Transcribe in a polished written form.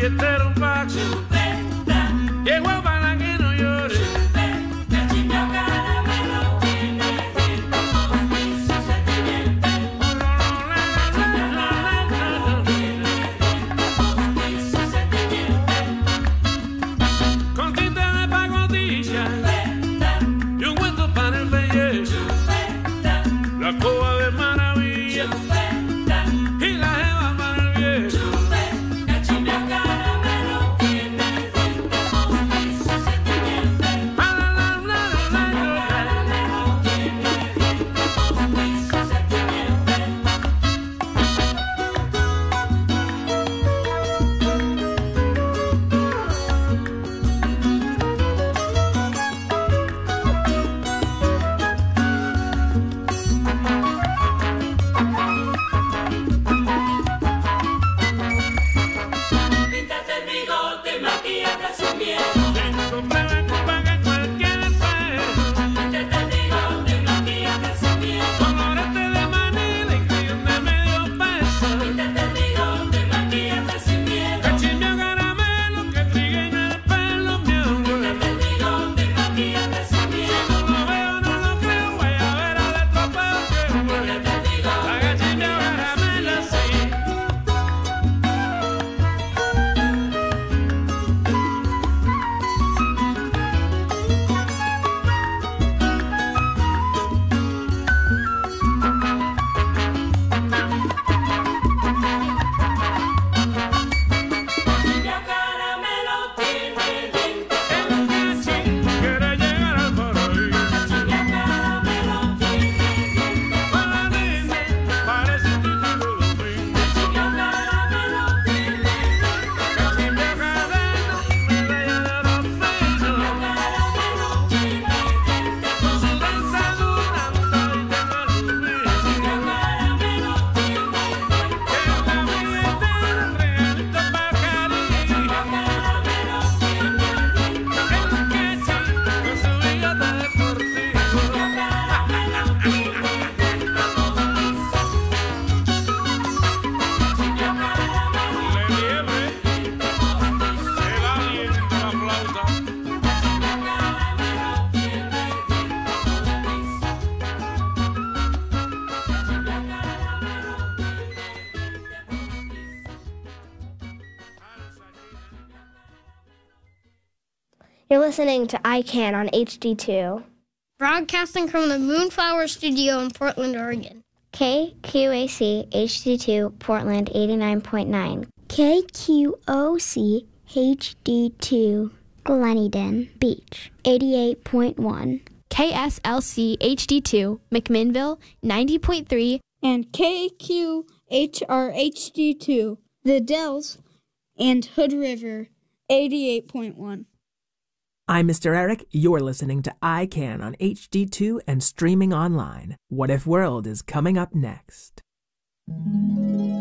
billetera un fax. Llegó para que no llore. Cachimbo caramelo tiene dentro mis sentimientos. Con tinta de pacotilla y un cuento para el belleza. La coba de maravilla y la jeva para el viejo. Cachimbo caramelo tiene dentro mis sentimientos. Caramelo tiene dentro mis sentimientos. Píntate el bigote, maquíllate sin miedo. Con breve culpa que cualquier espejo. Píntate el bigote, maquíllate sin miedo. Colorete de Manila y crayón de medio peso. Píntate el bigote, maquíllate sin miedo. Cachimbo caramelo que trigue en el pelo, mi amor. Píntate el bigote, maquíllate sin miedo. No lo veo, no lo creo, voy a ver a de trofeo que huele. Píntate el bigote, La cachimbo caramelo sí. cachimbo caramelo tiene dentro. El cachín quiere llegar al paraíso. Cachimbo caramelo tiene dentro. Para nene parece un título de fin. Cachimbo caramelo tiene dentro. Cachimbo caramelo, medalla de oro fino. Caramelo tiene dentro. Con su dentadura todita de aluminio. Caramelo tiene dentro. Que la billetera un regalito pa' cariño. Caramelo tiene dentro. El cachín con su bigote deportivo. Caramelo tiene dentro. Le liebre, el alien de la flauta. You're listening to I Can on HD2. Broadcasting from the Moonflower Studio in Portland, Oregon. KQAC HD2 Portland 89.9. KQOC HD2 Gleneden Beach 88.1. KSLC HD2 McMinnville 90.3 and KQHR HD2 The Dells and Hood River 88.1. I'm Mr. Eric. You're listening to I Can on HD2 and streaming online. What If World is coming up next.